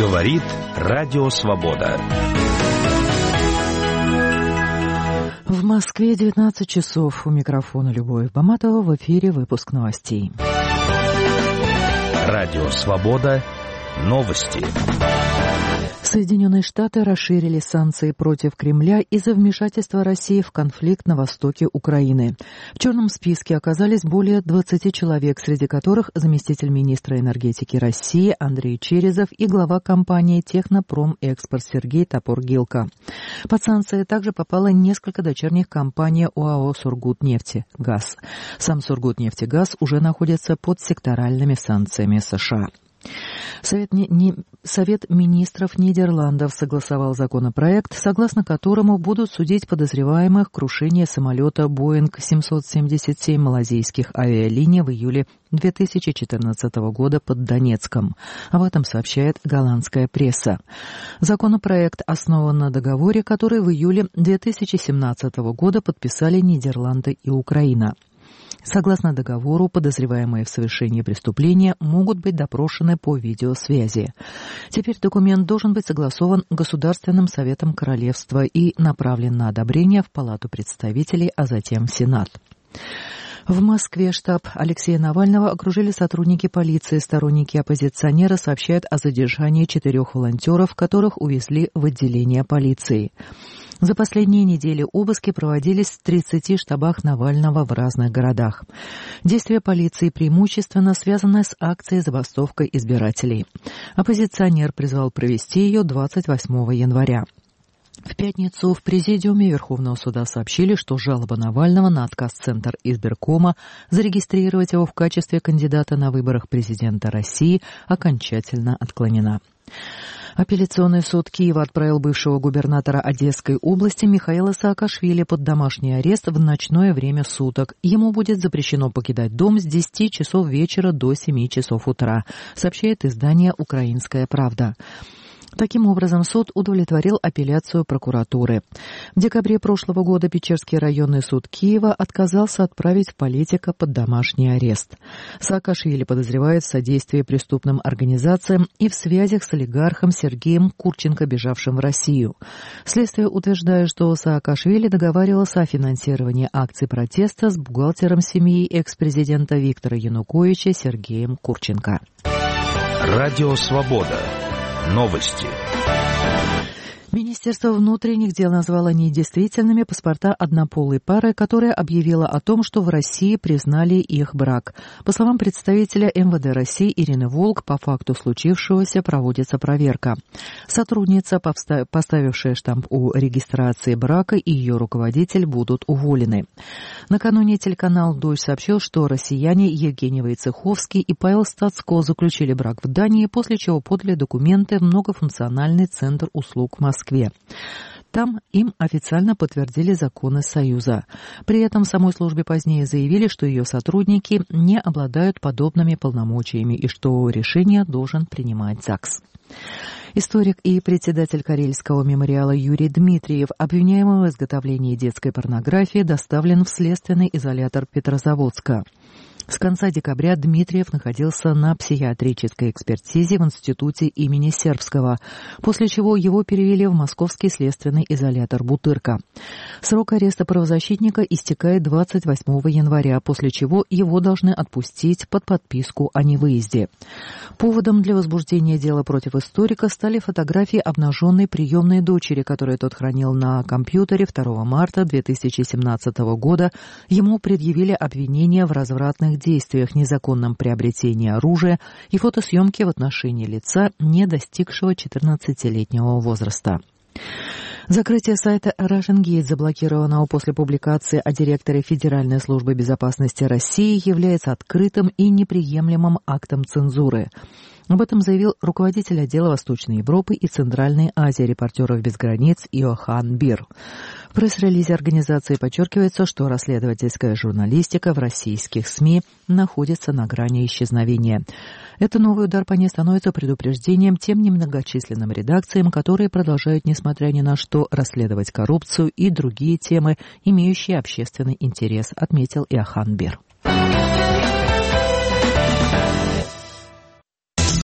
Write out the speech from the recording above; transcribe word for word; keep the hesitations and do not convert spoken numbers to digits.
Говорит Радио Свобода. В Москве девятнадцать часов. У микрофона Любовь Баматова. В эфире выпуск новостей. Радио Свобода. Новости. Соединенные Штаты расширили санкции против Кремля из-за вмешательства России в конфликт на востоке Украины. В черном списке оказались более двадцати человек, среди которых заместитель министра энергетики России Андрей Черезов и глава компании «Технопромэкспорт» Сергей Топор-Гилко. Под санкции также попало несколько дочерних компаний ОАО «Сургутнефтегаз». Сам «Сургутнефтегаз» уже находится под секторальными санкциями США. Совет, не, не, Совет министров Нидерландов согласовал законопроект, согласно которому будут судить подозреваемых в крушении самолета Боинг семьсот семьдесят семь малайзийских авиалиний в июле две тысячи четырнадцатого года под Донецком. Об этом сообщает голландская пресса. Законопроект основан на договоре, который в июле две тысячи семнадцатого года подписали Нидерланды и Украина. Согласно договору, подозреваемые в совершении преступления могут быть допрошены по видеосвязи. Теперь документ должен быть согласован Государственным советом Королевства и направлен на одобрение в Палату представителей, а затем в Сенат. В Москве штаб Алексея Навального окружили сотрудники полиции. Сторонники оппозиционера сообщают о задержании четырех волонтеров, которых увезли в отделение полиции. За последние недели обыски проводились в тридцати штабах Навального в разных городах. Действия полиции преимущественно связаны с акцией «Забастовка избирателей». Оппозиционер призвал провести ее двадцать восьмого января. В пятницу в Президиуме Верховного суда сообщили, что жалоба Навального на отказ Центра избиркома зарегистрировать его в качестве кандидата на выборах президента России окончательно отклонена. Апелляционный суд Киева отправил бывшего губернатора Одесской области Михаила Саакашвили под домашний арест в ночное время суток. Ему будет запрещено покидать дом с десяти часов вечера до семи часов утра, сообщает издание «Украинская правда». Таким образом, суд удовлетворил апелляцию прокуратуры. В декабре прошлого года Печерский районный суд Киева отказался отправить политика под домашний арест. Саакашвили подозревают в содействии преступным организациям и в связях с олигархом Сергеем Курченко, бежавшим в Россию. Следствие утверждает, что Саакашвили договаривался о финансировании акций протеста с бухгалтером семьи экс-президента Виктора Януковича Сергеем Курченко. Радио Свобода. Новости. Министерство внутренних дел назвало недействительными паспорта однополой пары, которая объявила о том, что в России признали их брак. По словам представителя эм вэ дэ России Ирины Волк, по факту случившегося проводится проверка. Сотрудница, поставившая штамп о регистрации брака, и ее руководитель будут уволены. Накануне телеканал «Дождь» сообщил, что россияне Евгений Войцеховский и Павел Стацко заключили брак в Дании, после чего подали документы в многофункциональный центр услуг в Москве. Там им официально подтвердили законы Союза. При этом в самой службе позднее заявили, что ее сотрудники не обладают подобными полномочиями и что решение должен принимать ЗАГС. Историк и председатель Карельского мемориала Юрий Дмитриев, обвиняемый в изготовлении детской порнографии, доставлен в следственный изолятор Петрозаводска. С конца декабря Дмитриев находился на психиатрической экспертизе в институте имени Сербского, после чего его перевели в московский следственный изолятор Бутырка. Срок ареста правозащитника истекает двадцать восьмого января, после чего его должны отпустить под подписку о невыезде. Поводом для возбуждения дела против историка стали фотографии обнаженной приемной дочери, которую тот хранил на компьютере второго марта две тысячи семнадцатого года. Ему предъявили обвинения в развратных действиях, незаконном приобретении оружия и фотосъемке в отношении лица, не достигшего четырнадцатилетнего возраста. Закрытие сайта Russian Gate, заблокированного после публикации о директоре Федеральной службы безопасности России, является открытым и неприемлемым актом цензуры. Об этом заявил руководитель отдела Восточной Европы и Центральной Азии «Репортеров без границ» Иохан Бир. В пресс-релизе организации подчеркивается, что расследовательская журналистика в российских СМИ находится на грани исчезновения. Это новый удар по ней становится предупреждением тем немногочисленным редакциям, которые продолжают, несмотря ни на что, расследовать коррупцию и другие темы, имеющие общественный интерес, отметил Иохан Бир.